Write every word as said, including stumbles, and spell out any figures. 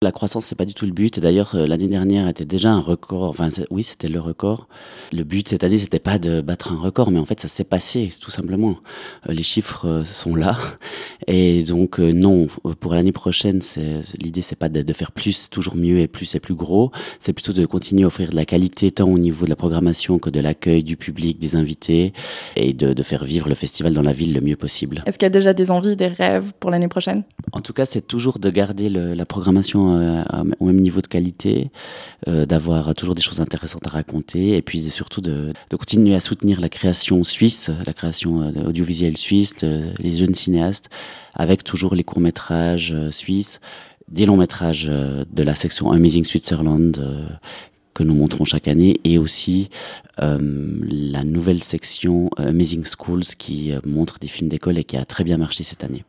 La croissance, c'est pas du tout le but. D'ailleurs, heu, l'année dernière était déjà un record, enfin, c'est oui, c'était le record. Le but cette année, c'était pas de battre un record, mais en fait, ça s'est passé, tout simplement. Heu, les chiffres, heu, sont là et donc heu, non, heu, pour l'année prochaine, c'est c'est l'idée, c'est pas de de faire plus, toujours mieux et plus et plus gros. C'est plutôt de continuer à offrir de la qualité, tant au niveau de la programmation que de l'accueil du public, des invités et de de faire vivre le festival dans la ville le mieux possible. Est-ce qu'il y a déjà des envies, des rêves pour l'année prochaine? En tout cas, c'est toujours de garder le la programmation, heu, à au même niveau de qualité, heu, d'avoir toujours des choses intéressantes à raconter et puis surtout de de continuer à soutenir la création suisse, la création, heu, audiovisuelle suisse, le les jeunes cinéastes, avec toujours les courts métrages, heu, suisses, des longs métrages, heu, de la section Amazing Switzerland, heu, que nous montrons chaque année et aussi, hem, la nouvelle section, heu, Amazing Schools qui, heu, montre des films d'école et qui a très bien marché cette année.